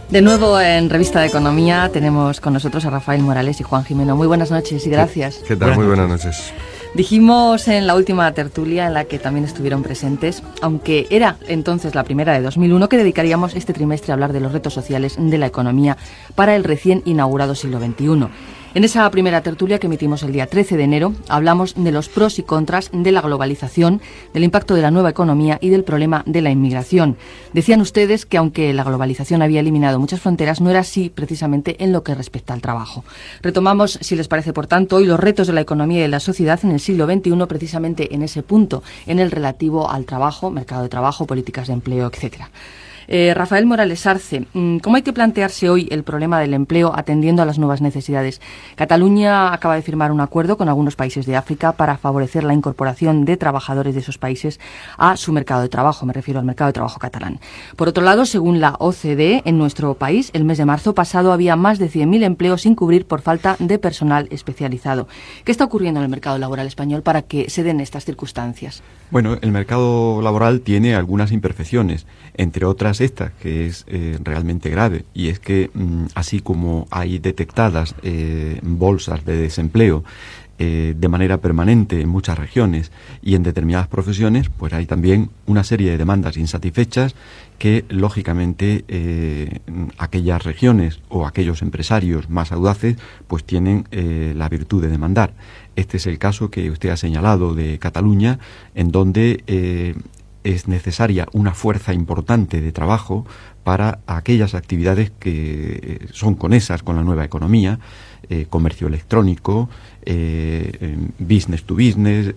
De nuevo en Revista de Economía tenemos con nosotros a Rafael Morales y Juan Gimeno. Muy buenas noches y gracias. ¿Qué tal? Muy buenas noches. Dijimos en la última tertulia, en la que también estuvieron presentes, aunque era entonces la primera de 2001, que dedicaríamos este trimestre a hablar de los retos sociales de la economía para el recién inaugurado siglo XXI. En esa primera tertulia que emitimos el día 13 de enero, hablamos de los pros y contras de la globalización, del impacto de la nueva economía y del problema de la inmigración. Decían ustedes que aunque la globalización había eliminado muchas fronteras, no era así precisamente en lo que respecta al trabajo. Retomamos, si les parece, por tanto, hoy los retos de la economía y de la sociedad en el siglo XXI, precisamente en ese punto, en el relativo al trabajo, mercado de trabajo, políticas de empleo, etcétera. Rafael Morales Arce, ¿cómo hay que plantearse hoy el problema del empleo atendiendo a las nuevas necesidades? Cataluña acaba de firmar un acuerdo con algunos países de África para favorecer la incorporación de trabajadores de esos países a su mercado de trabajo, me refiero al mercado de trabajo catalán. Por otro lado, según la OCDE, en nuestro país, el mes de marzo pasado había más de 100.000 empleos sin cubrir por falta de personal especializado. ¿Qué está ocurriendo en el mercado laboral español para que se den estas circunstancias? Bueno, el mercado laboral tiene algunas imperfecciones, entre otras esta, que es realmente grave, y es que así como hay detectadas bolsas de desempleo de manera permanente en muchas regiones y en determinadas profesiones, pues hay también una serie de demandas insatisfechas que, lógicamente, aquellas regiones o aquellos empresarios más audaces, pues tienen la virtud de demandar. Este es el caso que usted ha señalado de Cataluña, en donde es necesaria una fuerza importante de trabajo para aquellas actividades que son conexas con la nueva economía, comercio electrónico, business to business,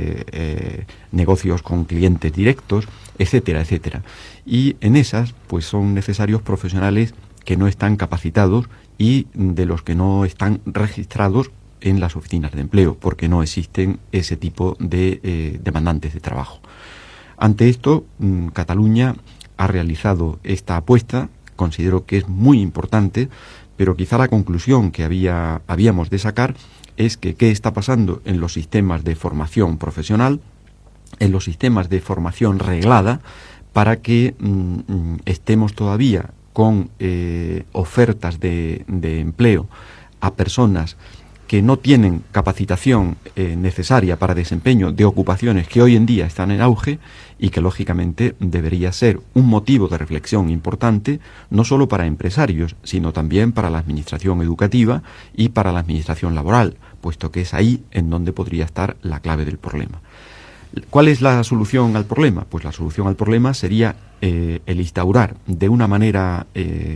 negocios con clientes directos, etcétera, etcétera. Y en esas, pues son necesarios profesionales que no están capacitados y de los que no están registrados en las oficinas de empleo, porque no existen ese tipo de demandantes de trabajo. Ante esto, Cataluña ha realizado esta apuesta, considero que es muy importante, pero quizá la conclusión que habíamos de sacar es que qué está pasando en los sistemas de formación profesional, en los sistemas de formación reglada, para que estemos todavía con ofertas de empleo a personas que no tienen capacitación necesaria para desempeño de ocupaciones que hoy en día están en auge y que lógicamente debería ser un motivo de reflexión importante no solo para empresarios, sino también para la administración educativa y para la administración laboral, puesto que es ahí en donde podría estar la clave del problema. ¿Cuál es la solución al problema? Pues la solución al problema sería el instaurar de una manera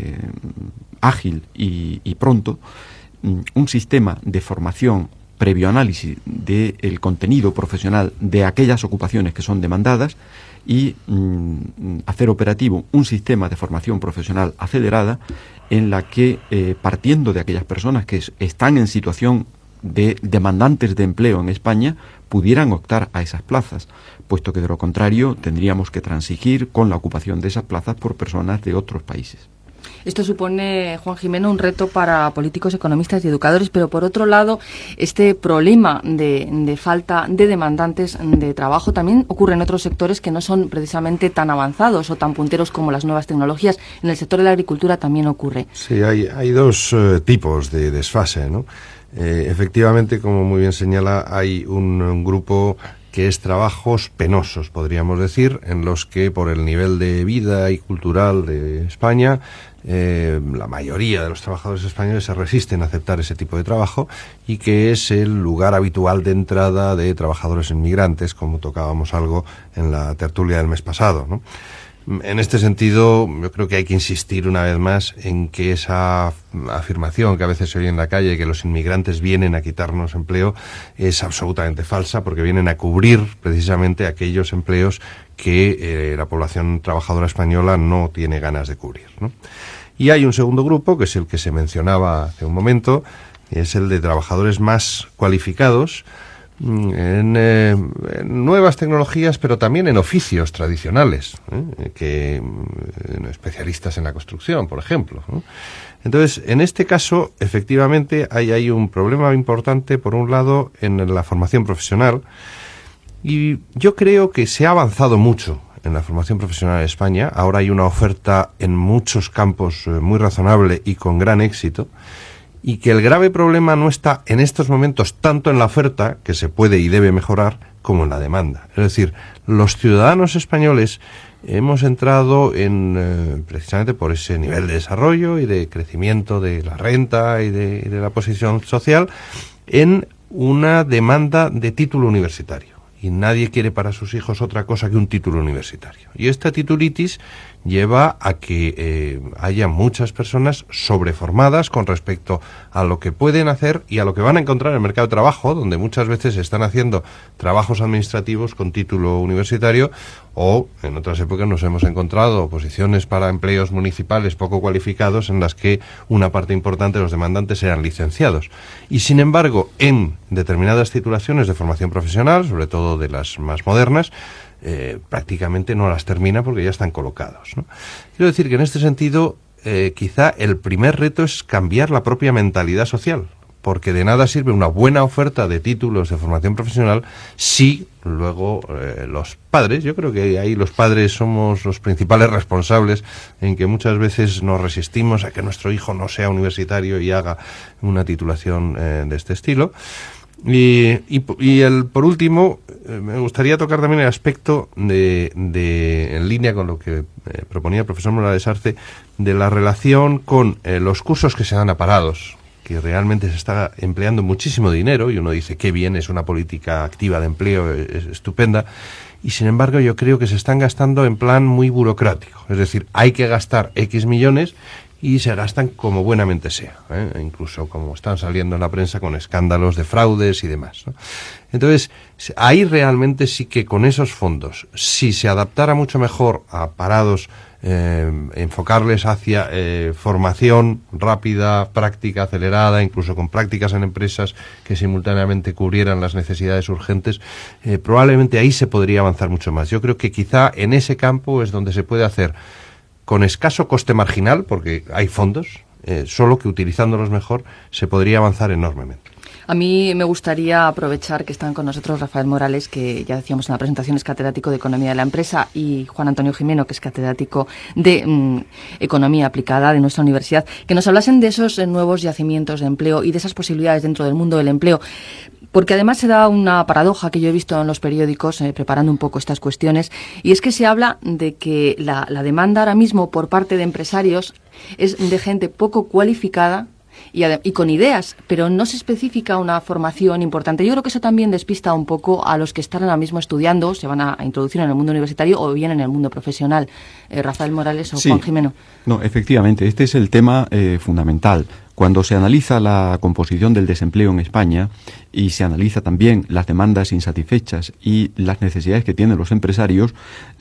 ágil y pronto un sistema de formación previo análisis del contenido profesional de aquellas ocupaciones que son demandadas y hacer operativo un sistema de formación profesional acelerada en la que, partiendo de aquellas personas que están en situación de demandantes de empleo en España, pudieran optar a esas plazas, puesto que de lo contrario tendríamos que transigir con la ocupación de esas plazas por personas de otros países. Esto supone, Juan Gimeno, un reto para políticos, economistas y educadores, pero por otro lado, este problema de falta de demandantes de trabajo también ocurre en otros sectores que no son precisamente tan avanzados o tan punteros como las nuevas tecnologías. En el sector de la agricultura también ocurre. Sí, hay dos tipos de desfase, ¿no? Efectivamente, como muy bien señala, hay un grupo que es trabajos penosos, podríamos decir, en los que por el nivel de vida y cultural de España, la mayoría de los trabajadores españoles se resisten a aceptar ese tipo de trabajo y que es el lugar habitual de entrada de trabajadores inmigrantes, como tocábamos algo en la tertulia del mes pasado, ¿no? En este sentido, yo creo que hay que insistir una vez más en que esa afirmación que a veces se oye en la calle, que los inmigrantes vienen a quitarnos empleo, es absolutamente falsa, porque vienen a cubrir precisamente aquellos empleos que la población trabajadora española no tiene ganas de cubrir, ¿no? Y hay un segundo grupo, que es el que se mencionaba hace un momento, y es el de trabajadores más cualificados, en nuevas tecnologías, pero también en oficios tradicionales, especialistas en la construcción, por ejemplo, ¿no? Entonces, en este caso, efectivamente, hay un problema importante, por un lado, en la formación profesional, y yo creo que se ha avanzado mucho en la formación profesional en España. Ahora hay una oferta en muchos campos muy razonable y con gran éxito, y que el grave problema no está en estos momentos tanto en la oferta, que se puede y debe mejorar, como en la demanda. Es decir, los ciudadanos españoles hemos entrado en, precisamente por ese nivel de desarrollo y de crecimiento de la renta y de la posición social, en una demanda de título universitario. Y nadie quiere para sus hijos otra cosa que un título universitario. Y esta titulitis lleva a que haya muchas personas sobreformadas con respecto a lo que pueden hacer y a lo que van a encontrar en el mercado de trabajo, donde muchas veces están haciendo trabajos administrativos con título universitario, o en otras épocas nos hemos encontrado posiciones para empleos municipales poco cualificados en las que una parte importante de los demandantes eran licenciados. Y sin embargo, en determinadas titulaciones de formación profesional, sobre todo de las más modernas, prácticamente no las termina porque ya están colocados, ¿no? Quiero decir que en este sentido quizá el primer reto es cambiar la propia mentalidad social, porque de nada sirve una buena oferta de títulos de formación profesional si luego los padres, yo creo que ahí los padres somos los principales responsables en que muchas veces nos resistimos a que nuestro hijo no sea universitario y haga una titulación de este estilo. Por último, me gustaría tocar también el aspecto en línea con lo que proponía el profesor Morales Arce, de la relación con los cursos que se dan a parados, que realmente se está empleando muchísimo dinero, y uno dice, qué bien, es una política activa de empleo, es estupenda, y sin embargo yo creo que se están gastando en plan muy burocrático. Es decir, hay que gastar X millones y se gastan como buenamente sea, incluso como están saliendo en la prensa con escándalos de fraudes y demás, ¿no? Entonces, ahí realmente sí que con esos fondos, si se adaptara mucho mejor a parados, enfocarles hacia formación rápida, práctica, acelerada, incluso con prácticas en empresas que simultáneamente cubrieran las necesidades urgentes, probablemente ahí se podría avanzar mucho más. Yo creo que quizá en ese campo es donde se puede hacer con escaso coste marginal, porque hay fondos, solo que utilizándolos mejor se podría avanzar enormemente. A mí me gustaría aprovechar que están con nosotros Rafael Morales, que ya decíamos en la presentación es catedrático de Economía de la Empresa, y Juan Antonio Gimeno, que es catedrático de Economía Aplicada de nuestra universidad, que nos hablasen de esos nuevos yacimientos de empleo y de esas posibilidades dentro del mundo del empleo. Porque además se da una paradoja que yo he visto en los periódicos, preparando un poco estas cuestiones, y es que se habla de que la demanda ahora mismo por parte de empresarios es de gente poco cualificada y con ideas, pero no se especifica una formación importante. Yo creo que eso también despista un poco a los que están ahora mismo estudiando, se van a introducir en el mundo universitario o bien en el mundo profesional. Rafael Morales o sí. Juan Gimeno. No, efectivamente, este es el tema fundamental. Cuando se analiza la composición del desempleo en España y se analiza también las demandas insatisfechas y las necesidades que tienen los empresarios,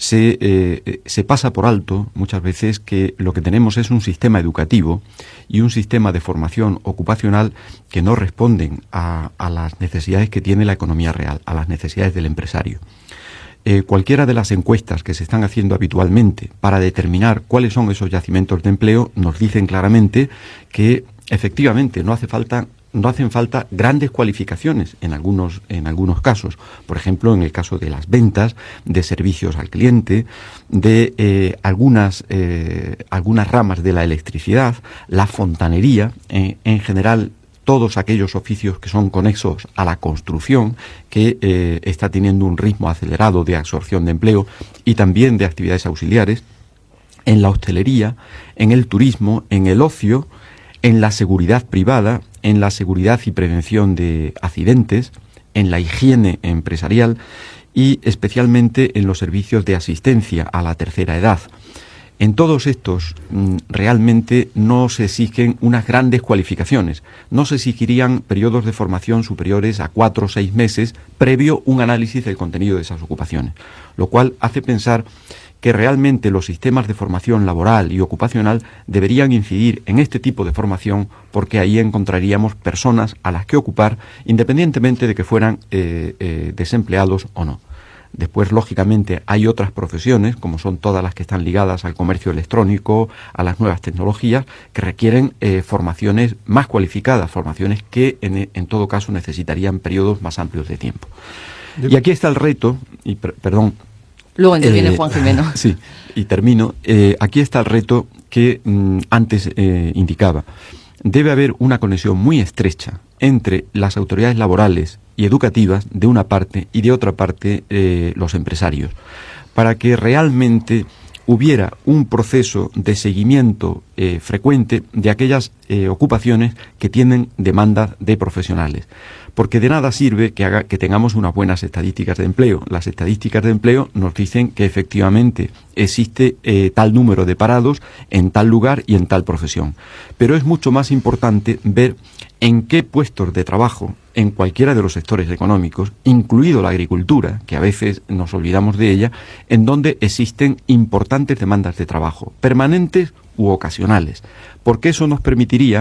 se pasa por alto muchas veces que lo que tenemos es un sistema educativo y un sistema de formación ocupacional que no responden a las necesidades que tiene la economía real, a las necesidades del empresario. Cualquiera de las encuestas que se están haciendo habitualmente para determinar cuáles son esos yacimientos de empleo nos dicen claramente que efectivamente no hacen falta grandes cualificaciones en algunos casos. Por ejemplo, en el caso de las ventas, de servicios al cliente, de algunas ramas de la electricidad, la fontanería, en general todos aquellos oficios que son conexos a la construcción, que está teniendo un ritmo acelerado de absorción de empleo y también de actividades auxiliares, en la hostelería, en el turismo, en el ocio, en la seguridad privada, en la seguridad y prevención de accidentes, en la higiene empresarial y especialmente en los servicios de asistencia a la tercera edad. En todos estos realmente no se exigen unas grandes cualificaciones, no se exigirían periodos de formación superiores a 4 o 6 meses previo un análisis del contenido de esas ocupaciones, lo cual hace pensar que realmente los sistemas de formación laboral y ocupacional deberían incidir en este tipo de formación, porque ahí encontraríamos personas a las que ocupar independientemente de que fueran desempleados o no. Después, lógicamente, hay otras profesiones, como son todas las que están ligadas al comercio electrónico, a las nuevas tecnologías, que requieren formaciones más cualificadas, formaciones que en todo caso necesitarían periodos más amplios de tiempo. Y aquí está el reto, Luego interviene Juan Jimeno. Sí, y termino. Aquí está el reto que antes indicaba. Debe haber una conexión muy estrecha entre las autoridades laborales y educativas de una parte y de otra parte los empresarios, para que realmente hubiera un proceso de seguimiento frecuente de aquellas ocupaciones que tienen demanda de profesionales. Porque de nada sirve que tengamos unas buenas estadísticas de empleo. Las estadísticas de empleo nos dicen que efectivamente existe tal número de parados en tal lugar y en tal profesión. Pero es mucho más importante ver en qué puestos de trabajo, en cualquiera de los sectores económicos, incluido la agricultura, que a veces nos olvidamos de ella, en donde existen importantes demandas de trabajo, permanentes u ocasionales, porque eso nos permitiría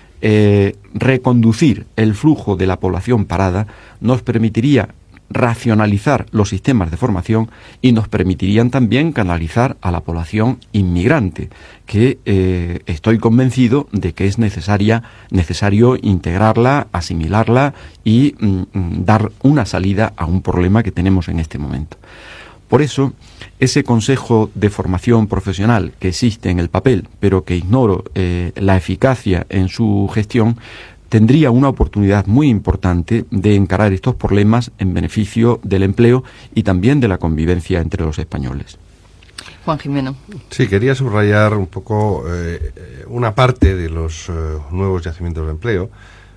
reconducir el flujo de la población parada, nos permitiría racionalizar los sistemas de formación y nos permitirían también canalizar a la población inmigrante, que estoy convencido de que es necesario integrarla, asimilarla y dar una salida a un problema que tenemos en este momento. Por eso, ese Consejo de Formación Profesional que existe en el papel, pero que ignoro la eficacia en su gestión, tendría una oportunidad muy importante de encarar estos problemas en beneficio del empleo y también de la convivencia entre los españoles. Juan Jimeno. Sí, quería subrayar un poco una parte de los nuevos yacimientos de empleo,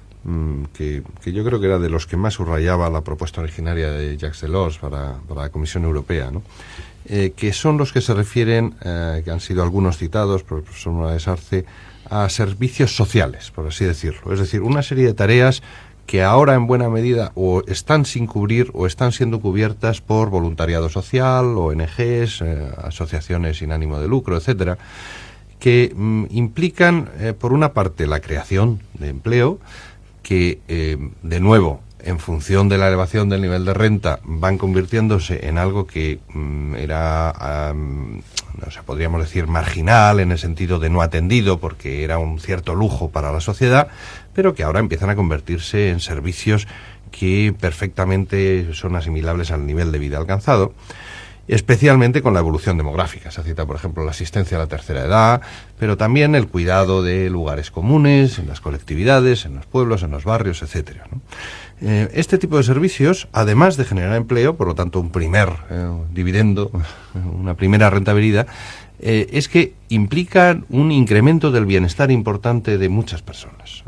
que yo creo que era de los que más subrayaba la propuesta originaria de Jacques Delors para la Comisión Europea, ¿no? Que son los que se refieren, que han sido algunos citados por el profesor Morales Arce, a servicios sociales, por así decirlo. Es decir, una serie de tareas que ahora en buena medida o están sin cubrir o están siendo cubiertas por voluntariado social, ONGs, asociaciones sin ánimo de lucro, etcétera, que implican, por una parte, la creación de empleo, que, de nuevo, en función de la elevación del nivel de renta, van convirtiéndose en algo que era, no sé, podríamos decir marginal, en el sentido de no atendido, porque era un cierto lujo para la sociedad, pero que ahora empiezan a convertirse en servicios que perfectamente son asimilables al nivel de vida alcanzado, especialmente con la evolución demográfica. Se cita, por ejemplo, la asistencia a la tercera edad, pero también el cuidado de lugares comunes, en las colectividades, en los pueblos, en los barrios, etcétera, ¿no? Este tipo de servicios, además de generar empleo, por lo tanto un primer dividendo, una primera rentabilidad, es que implican un incremento del bienestar importante de muchas personas.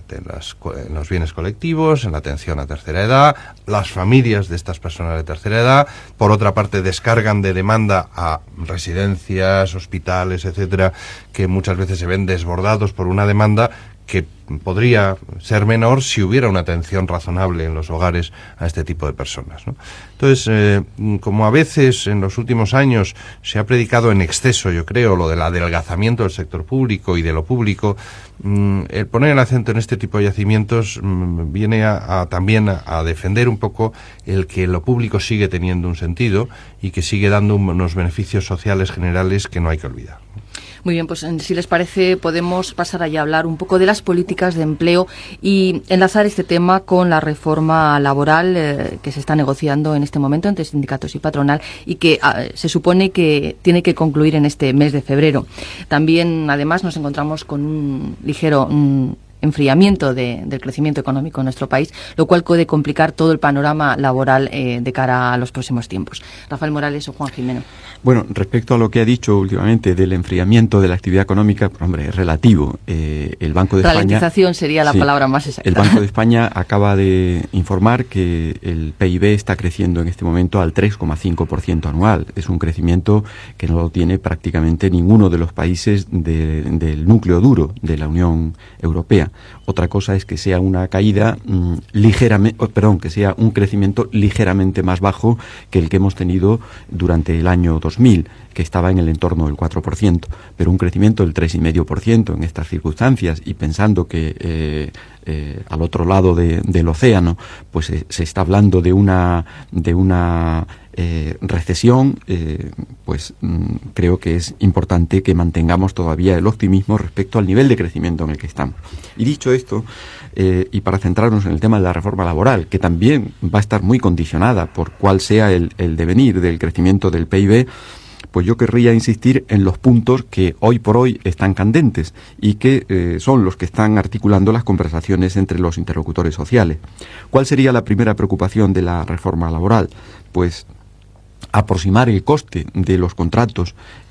En los bienes colectivos, en la atención a tercera edad, las familias de estas personas de tercera edad, por otra parte descargan de demanda a residencias, hospitales, etcétera, que muchas veces se ven desbordados por una demanda que podría ser menor si hubiera una atención razonable en los hogares a este tipo de personas, ¿no? Entonces, como a veces en los últimos años se ha predicado en exceso, yo creo, lo del adelgazamiento del sector público y de lo público, el poner el acento en este tipo de yacimientos viene también a defender un poco el que lo público sigue teniendo un sentido y que sigue dando unos beneficios sociales generales que no hay que olvidar. Muy bien, pues si les parece podemos pasar allá a hablar un poco de las políticas de empleo y enlazar este tema con la reforma laboral que se está negociando en este momento entre sindicatos y patronal y que se supone que tiene que concluir en este mes de febrero. También, además, nos encontramos con un ligero enfriamiento del crecimiento económico en nuestro país, lo cual puede complicar todo el panorama laboral de cara a los próximos tiempos. Rafael Morales o Juan Jimeno. Bueno, respecto a lo que ha dicho últimamente del enfriamiento de la actividad económica, pues, hombre, es relativo. El Banco de España... Ralentización sería la palabra más exacta. El Banco de España acaba de informar que el PIB está creciendo en este momento al 3,5% anual. Es un crecimiento que no lo tiene prácticamente ninguno de los países del núcleo duro de la Unión Europea. Otra cosa es que sea una caída que sea un crecimiento ligeramente más bajo que el que hemos tenido durante el año 2000, que estaba en el entorno del 4%, pero un crecimiento del 3,5% en estas circunstancias y pensando que al otro lado del océano pues se está hablando de una recesión, pues creo que es importante que mantengamos todavía el optimismo respecto al nivel de crecimiento en el que estamos. Y dicho esto, y para centrarnos en el tema de la reforma laboral, que también va a estar muy condicionada por cuál sea el devenir del crecimiento del PIB, pues yo querría insistir en los puntos que hoy por hoy están candentes y que son los que están articulando las conversaciones entre los interlocutores sociales. ¿Cuál sería la primera preocupación de la reforma laboral? Pues aproximar el coste de los contratos.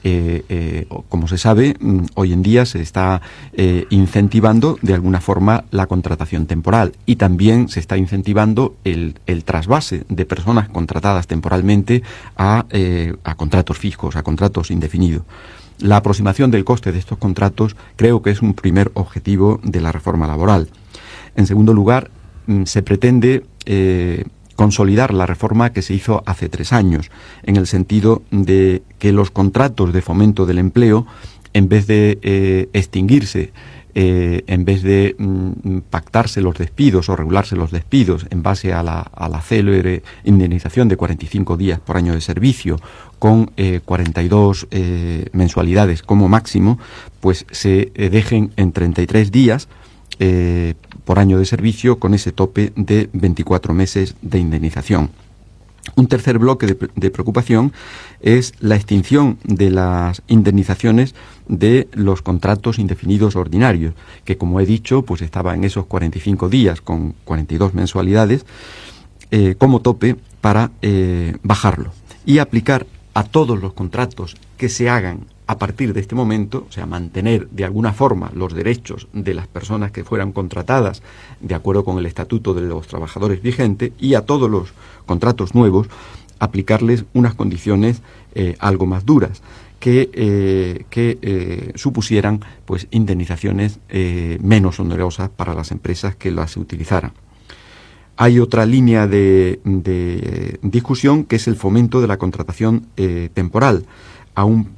Como se sabe, hoy en día se está incentivando de alguna forma la contratación temporal y también se está incentivando el trasvase de personas contratadas temporalmente a contratos fijos, a contratos indefinidos. La aproximación del coste de estos contratos creo que es un primer objetivo de la reforma laboral. En segundo lugar, se pretende consolidar la reforma que se hizo hace 3 años, en el sentido de que los contratos de fomento del empleo, en vez de extinguirse, en vez de pactarse los despidos o regularse los despidos en base a la célebre indemnización de 45 días por año de servicio, con 42 mensualidades como máximo, pues se dejen en 33 días por año de servicio, con ese tope de 24 meses de indemnización. Un tercer bloque de preocupación es la extinción de las indemnizaciones de los contratos indefinidos ordinarios, que, como he dicho, pues estaba en esos 45 días con 42 mensualidades como tope, para bajarlo y aplicar a todos los contratos que se hagan a partir de este momento, o sea, mantener de alguna forma los derechos de las personas que fueran contratadas de acuerdo con el Estatuto de los Trabajadores vigente, y a todos los contratos nuevos aplicarles unas condiciones algo más duras, que supusieran pues indemnizaciones menos onerosas para las empresas que las utilizaran. Hay otra línea de discusión, que es el fomento de la contratación temporal, aún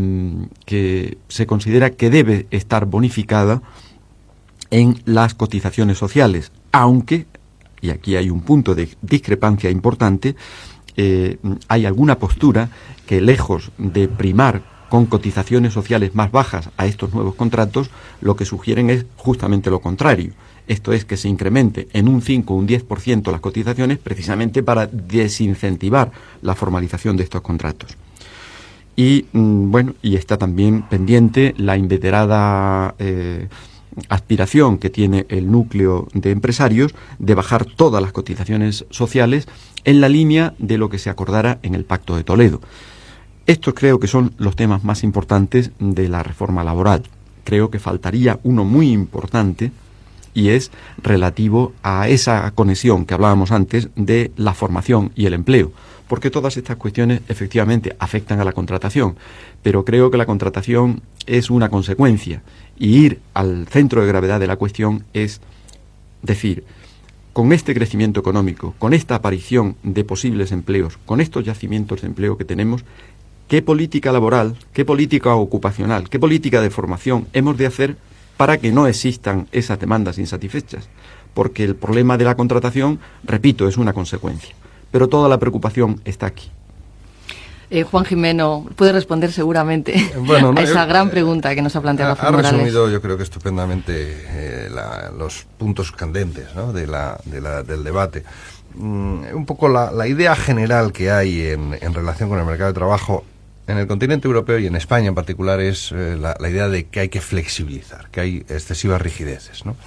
que se considera que debe estar bonificada en las cotizaciones sociales, aunque, y aquí hay un punto de discrepancia importante, hay alguna postura que, lejos de primar con cotizaciones sociales más bajas a estos nuevos contratos, lo que sugieren es justamente lo contrario. Esto es, que se incremente en un 5 o un 10% las cotizaciones, precisamente para desincentivar la formalización de estos contratos. Y bueno, y está también pendiente la inveterada aspiración que tiene el núcleo de empresarios de bajar todas las cotizaciones sociales en la línea de lo que se acordara en el Pacto de Toledo. Estos creo que son los temas más importantes de la reforma laboral. Creo que faltaría uno muy importante, y es relativo a esa conexión que hablábamos antes de la formación y el empleo, porque todas estas cuestiones efectivamente afectan a la contratación, pero creo que la contratación es una consecuencia, y ir al centro de gravedad de la cuestión es decir, con este crecimiento económico, con esta aparición de posibles empleos, con estos yacimientos de empleo que tenemos, ¿qué política laboral, qué política ocupacional, qué política de formación hemos de hacer para que no existan esas demandas insatisfechas? Porque el problema de la contratación, repito, es una consecuencia, pero toda la preocupación está aquí. Juan Gimeno puede responder seguramente a esa gran pregunta que nos ha planteado Rafael Morales. Ha resumido, yo creo que estupendamente, los puntos candentes, ¿no?, del debate. Un poco la idea general que hay en relación con el mercado de trabajo en el continente europeo y en España en particular es la idea de que hay que flexibilizar, que hay excesivas rigideces, ¿no?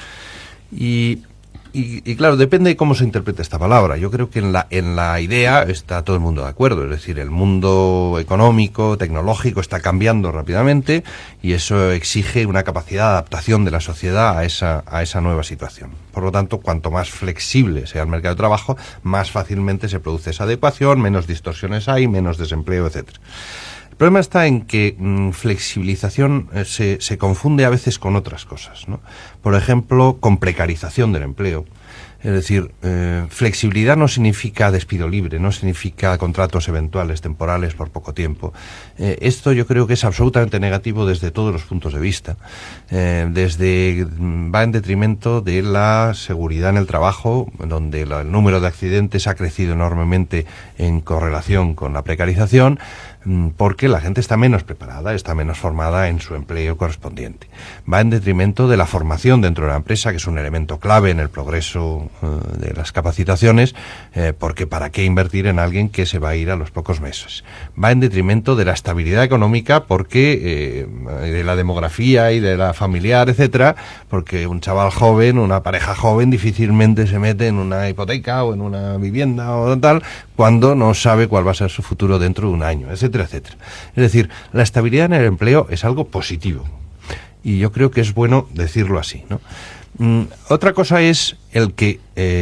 Y claro, depende de cómo se interprete esta palabra. Yo creo que en la idea está todo el mundo de acuerdo. Es decir, el mundo económico, tecnológico está cambiando rápidamente y eso exige una capacidad de adaptación de la sociedad a esa nueva situación. Por lo tanto, cuanto más flexible sea el mercado de trabajo, más fácilmente se produce esa adecuación, menos distorsiones hay, menos desempleo, etcétera. El problema está en que flexibilización se confunde a veces con otras cosas, ¿no? Por ejemplo, con precarización del empleo, Es decir, flexibilidad no significa despido libre, no significa contratos eventuales, temporales, por poco tiempo. Esto yo creo que es absolutamente negativo desde todos los puntos de vista. Va en detrimento de la seguridad en el trabajo, donde el número de accidentes ha crecido enormemente en correlación con la precarización, porque la gente está menos preparada, está menos formada en su empleo correspondiente. Va en detrimento de la formación dentro de la empresa, que es un elemento clave en el progreso de las capacitaciones, porque ¿para qué invertir en alguien que se va a ir a los pocos meses? Va en detrimento de la estabilidad económica, porque de la demografía y de la familiar, etcétera, porque un chaval joven, una pareja joven, difícilmente se mete en una hipoteca o en una vivienda o tal, cuando no sabe cuál va a ser su futuro dentro de un año, etcétera, etcétera. Es decir, la estabilidad en el empleo es algo positivo, y yo creo que es bueno decirlo así, ¿no? Otra cosa es el que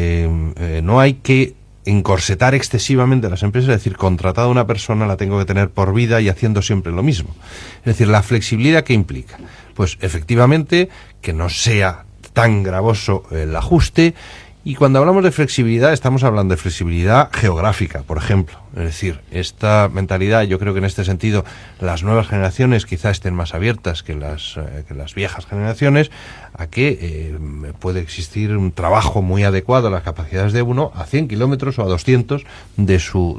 no hay que encorsetar excesivamente a las empresas, es decir, contratada a una persona la tengo que tener por vida y haciendo siempre lo mismo. Es decir, la flexibilidad que implica, pues efectivamente que no sea tan gravoso el ajuste. Y cuando hablamos de flexibilidad, estamos hablando de flexibilidad geográfica, por ejemplo. Es decir, esta mentalidad, yo creo que en este sentido las nuevas generaciones quizás estén más abiertas que las viejas generaciones, a que puede existir un trabajo muy adecuado a las capacidades de uno a 100 kilómetros o a 200 de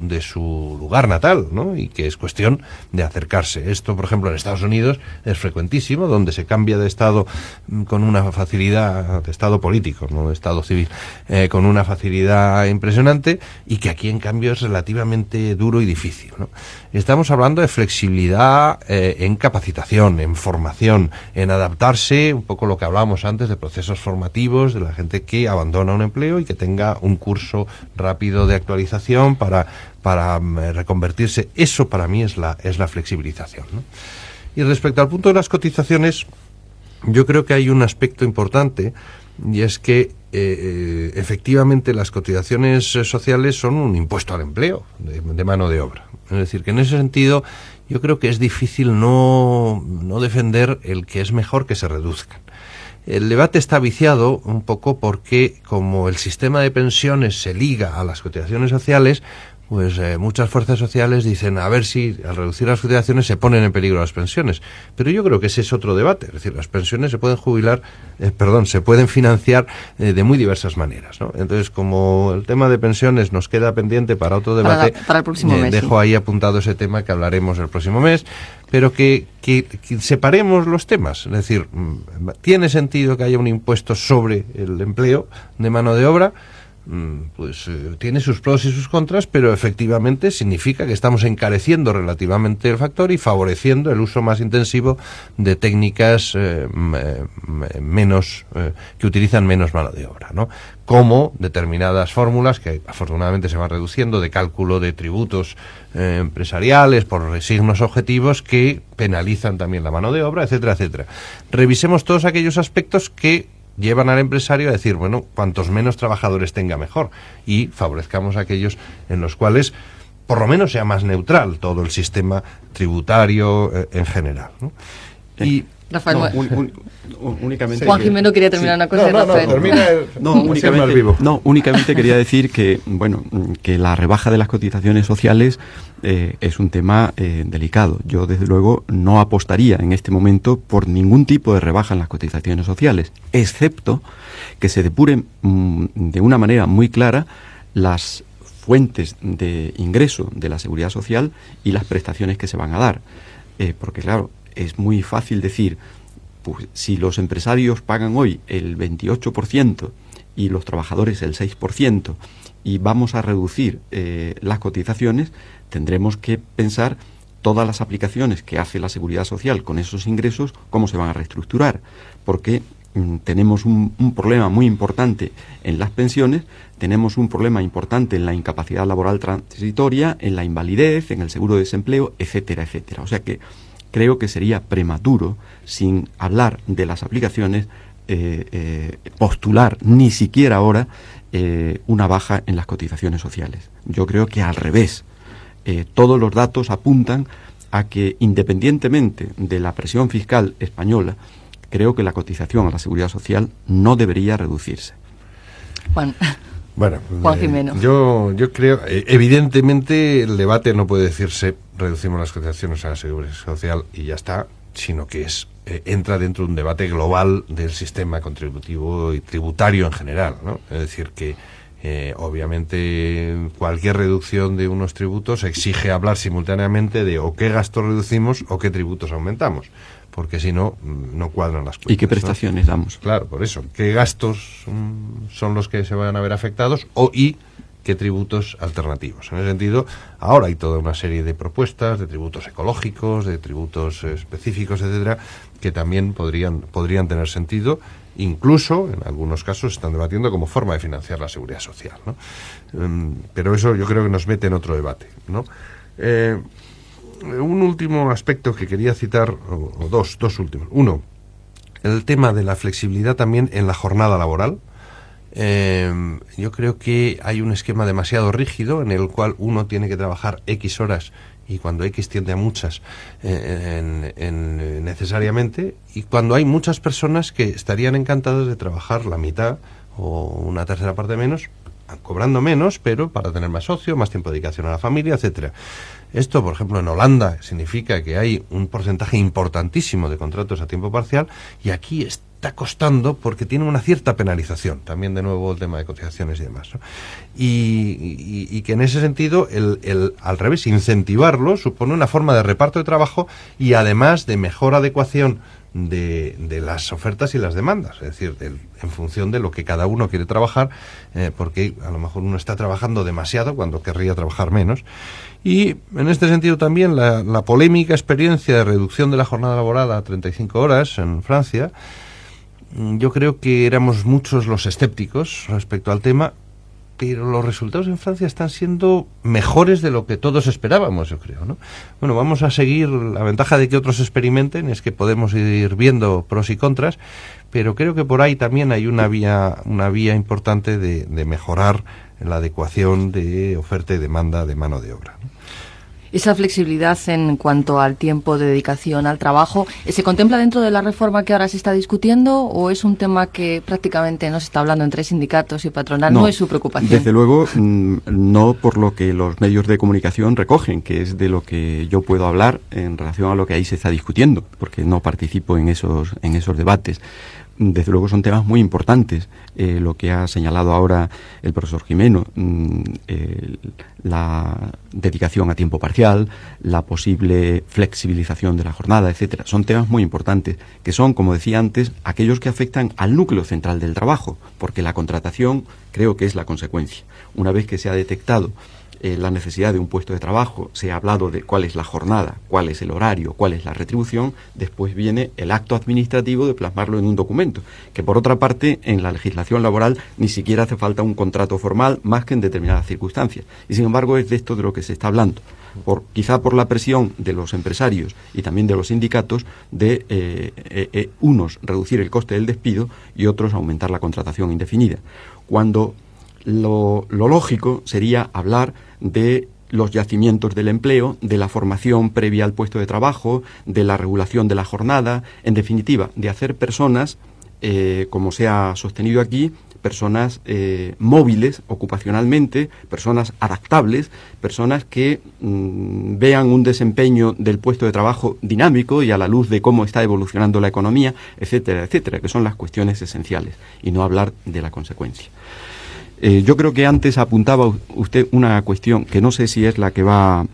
su lugar natal, ¿no? Y que es cuestión de acercarse. Esto, por ejemplo, en Estados Unidos es frecuentísimo, donde se cambia de estado con una facilidad, de estado político, no de estado civil, con una facilidad impresionante, y que aquí en cambio es relativamente duro y difícil, ¿no? Estamos hablando de flexibilidad en capacitación, en formación, en adaptarse, un poco lo que hablábamos antes de procesos formativos, de la gente que abandona un empleo y que tenga un curso rápido de actualización para reconvertirse. Eso para mí es la flexibilización, ¿no? Y respecto al punto de las cotizaciones, yo creo que hay un aspecto importante, y es que efectivamente las cotizaciones sociales son un impuesto al empleo de mano de obra. Es decir, que en ese sentido yo creo que es difícil no defender el que es mejor que se reduzcan. El debate está viciado un poco porque, como el sistema de pensiones se liga a las cotizaciones sociales, pues muchas fuerzas sociales dicen a ver si al reducir las cotizaciones se ponen en peligro las pensiones. Pero yo creo que ese es otro debate. Es decir, las pensiones se pueden se pueden financiar de muy diversas maneras, ¿no? Entonces, como el tema de pensiones nos queda pendiente para otro debate, para el próximo mes, dejo ahí apuntado ese tema que hablaremos el próximo mes, pero que separemos los temas. Es decir, ¿tiene sentido que haya un impuesto sobre el empleo de mano de obra? Pues tiene sus pros y sus contras, pero efectivamente significa que estamos encareciendo relativamente el factor y favoreciendo el uso más intensivo de técnicas que utilizan menos mano de obra, ¿no? Como determinadas fórmulas que afortunadamente se van reduciendo de cálculo de tributos empresariales por signos objetivos que penalizan también la mano de obra, etcétera, etcétera. Revisemos todos aquellos aspectos que llevan al empresario a decir, bueno, cuantos menos trabajadores tenga mejor, y favorezcamos aquellos en los cuales por lo menos sea más neutral todo el sistema tributario en general, ¿no? Y Rafael, únicamente Juan Jimeno quería terminar una cosa. Únicamente quería decir que, bueno, que la rebaja de las cotizaciones sociales es un tema delicado. Yo, desde luego, no apostaría en este momento por ningún tipo de rebaja en las cotizaciones sociales, excepto que se depuren de una manera muy clara las fuentes de ingreso de la seguridad social y las prestaciones que se van a dar. Porque, claro, es muy fácil decir, pues si los empresarios pagan hoy el 28% y los trabajadores el 6% y vamos a reducir las cotizaciones, tendremos que pensar todas las aplicaciones que hace la seguridad social con esos ingresos, cómo se van a reestructurar, porque tenemos un problema muy importante en las pensiones, tenemos un problema importante en la incapacidad laboral transitoria, en la invalidez, en el seguro de desempleo, etcétera, etcétera. O sea que creo que sería prematuro, sin hablar de las aplicaciones, postular ni siquiera ahora una baja en las cotizaciones sociales. Yo creo que al revés. Todos los datos apuntan a que, independientemente de la presión fiscal española, creo que la cotización a la seguridad social no debería reducirse. Juan Jimeno. Yo creo, evidentemente, el debate no puede decirse reducimos las cotizaciones a la seguridad social y ya está, sino que entra dentro de un debate global del sistema contributivo y tributario en general, ¿no? Es decir, que obviamente cualquier reducción de unos tributos exige hablar simultáneamente de o qué gastos reducimos o qué tributos aumentamos, porque si no, no cuadran las cuentas. ¿Y qué prestaciones damos? Claro, por eso. ¿Qué gastos son los que se van a ver afectados y qué tributos alternativos? En ese sentido, ahora hay toda una serie de propuestas de tributos ecológicos, de tributos específicos, etcétera, que también podrían tener sentido. Incluso, en algunos casos, se están debatiendo como forma de financiar la seguridad social, ¿no? Pero eso yo creo que nos mete en otro debate, ¿no? Un último aspecto que quería citar, o dos últimos. Uno, el tema de la flexibilidad también en la jornada laboral. Yo creo que hay un esquema demasiado rígido en el cual uno tiene que trabajar X horas y cuando X tiende a muchas necesariamente, y cuando hay muchas personas que estarían encantadas de trabajar la mitad o una tercera parte menos, cobrando menos, pero para tener más ocio, más tiempo de dedicación a la familia, etcétera. Esto, por ejemplo, en Holanda significa que hay un porcentaje importantísimo de contratos a tiempo parcial, y aquí está costando porque tiene una cierta penalización, también de nuevo el tema de cotizaciones y demás, ¿no? Y que en ese sentido, al revés, incentivarlo supone una forma de reparto de trabajo y además de mejor adecuación de las ofertas y las demandas, es decir, en función de lo que cada uno quiere trabajar, porque a lo mejor uno está trabajando demasiado cuando querría trabajar menos. Y en este sentido también la polémica experiencia de reducción de la jornada laboral a 35 horas en Francia, yo creo que éramos muchos los escépticos respecto al tema, pero los resultados en Francia están siendo mejores de lo que todos esperábamos, yo creo, ¿no? Bueno, vamos a seguir. La ventaja de que otros experimenten es que podemos ir viendo pros y contras, pero creo que por ahí también hay una vía importante de mejorar la adecuación de oferta y demanda de mano de obra, ¿no? Esa flexibilidad en cuanto al tiempo de dedicación al trabajo, ¿se contempla dentro de la reforma que ahora se está discutiendo o es un tema que prácticamente no se está hablando entre sindicatos y patronal? No es su preocupación. Desde luego, no por lo que los medios de comunicación recogen, que es de lo que yo puedo hablar en relación a lo que ahí se está discutiendo, porque no participo en esos debates. Desde luego son temas muy importantes, lo que ha señalado ahora el profesor Jimeno, la dedicación a tiempo parcial, la posible flexibilización de la jornada, etcétera. Son temas muy importantes, que son, como decía antes, aquellos que afectan al núcleo central del trabajo, porque la contratación creo que es la consecuencia. Una vez que se ha detectado la necesidad de un puesto de trabajo, se ha hablado de cuál es la jornada, cuál es el horario, cuál es la retribución, después viene el acto administrativo de plasmarlo en un documento, que por otra parte en la legislación laboral ni siquiera hace falta un contrato formal más que en determinadas circunstancias. Y sin embargo es de esto de lo que se está hablando, quizá por la presión de los empresarios y también de los sindicatos de unos reducir el coste del despido y otros aumentar la contratación indefinida. Cuando lo lógico sería hablar de los yacimientos del empleo, de la formación previa al puesto de trabajo, de la regulación de la jornada, en definitiva, de hacer personas, como se ha sostenido aquí, personas móviles ocupacionalmente, personas adaptables, personas que vean un desempeño del puesto de trabajo dinámico y a la luz de cómo está evolucionando la economía, etcétera, etcétera, que son las cuestiones esenciales, y no hablar de la consecuencia. Yo creo que antes apuntaba usted una cuestión que no sé si es la que va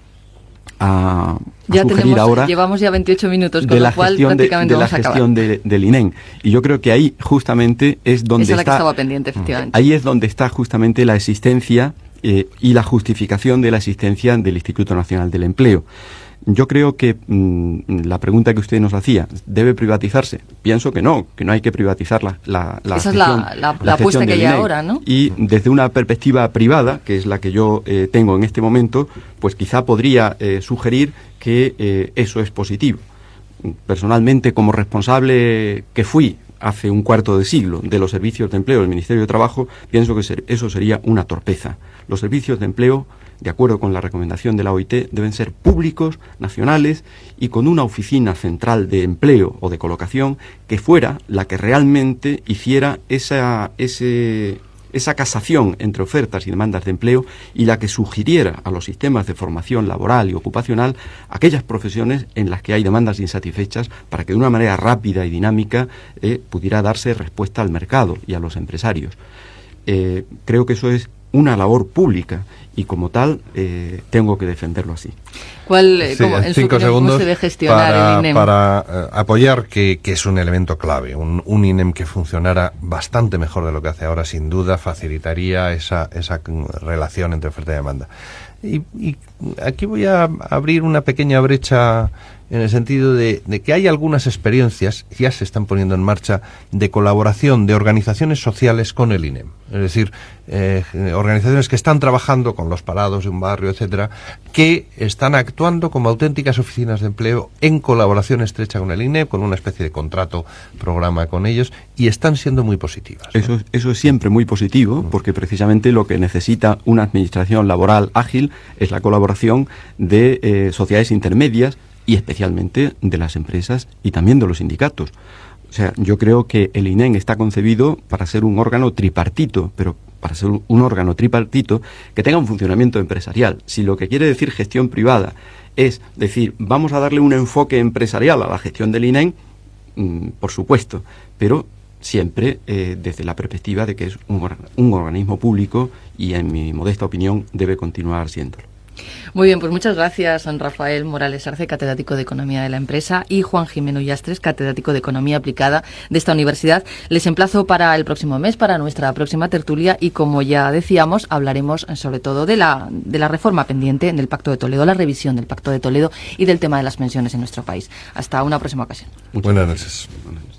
a sugerir ahora. Llevamos ya 28 minutos, con lo cual prácticamente vamos a acabar. De la gestión del INEM. Y yo creo que ahí justamente es donde Esa es la que estaba pendiente, efectivamente. Ahí es donde está justamente la existencia y la justificación de la existencia del Instituto Nacional del Empleo. Yo creo que la pregunta que usted nos hacía, ¿debe privatizarse? Pienso que no hay que privatizar la Esa gestión, es la apuesta que hay ahora, ¿no? Y desde una perspectiva privada, que es la que yo tengo en este momento, pues quizá podría sugerir que eso es positivo. Personalmente, como responsable que fui hace un cuarto de siglo de los servicios de empleo del Ministerio de Trabajo, pienso que eso sería una torpeza. Los servicios de empleo, de acuerdo con la recomendación de la OIT, deben ser públicos, nacionales y con una oficina central de empleo o de colocación que fuera la que realmente hiciera ese esa casación entre ofertas y demandas de empleo y la que sugiriera a los sistemas de formación laboral y ocupacional aquellas profesiones en las que hay demandas insatisfechas para que de una manera rápida y dinámica pudiera darse respuesta al mercado y a los empresarios. Creo que eso es una labor pública y como tal tengo que defenderlo así. ¿Cuál, en 5 segundos, cómo se debe gestionar el INEM? Para apoyar que es un elemento clave, un INEM que funcionara bastante mejor de lo que hace ahora, sin duda facilitaría esa relación entre oferta y demanda. Y aquí voy a abrir una pequeña brecha en el sentido de que hay algunas experiencias, ya se están poniendo en marcha, de colaboración de organizaciones sociales con el INEM. Es decir, organizaciones que están trabajando con los parados de un barrio, etcétera, que están actuando como auténticas oficinas de empleo en colaboración estrecha con el INEM, con una especie de contrato, programa con ellos, y están siendo muy positivas, ¿no? Eso es siempre muy positivo, porque precisamente lo que necesita una administración laboral ágil es la colaboración de sociedades intermedias y especialmente de las empresas y también de los sindicatos. O sea, yo creo que el INEM está concebido para ser un órgano tripartito, pero para ser un órgano tripartito que tenga un funcionamiento empresarial. Si lo que quiere decir gestión privada es decir, vamos a darle un enfoque empresarial a la gestión del INEM, por supuesto, pero siempre desde la perspectiva de que es un organismo público y, en mi modesta opinión, debe continuar siéndolo. Muy bien, pues muchas gracias, San Rafael Morales Arce, catedrático de Economía de la Empresa, y Juan Jimeno Llastres, catedrático de Economía Aplicada de esta universidad. Les emplazo para el próximo mes, para nuestra próxima tertulia, y como ya decíamos, hablaremos sobre todo de la reforma pendiente del Pacto de Toledo, la revisión del Pacto de Toledo y del tema de las pensiones en nuestro país. Hasta una próxima ocasión. Buenas noches.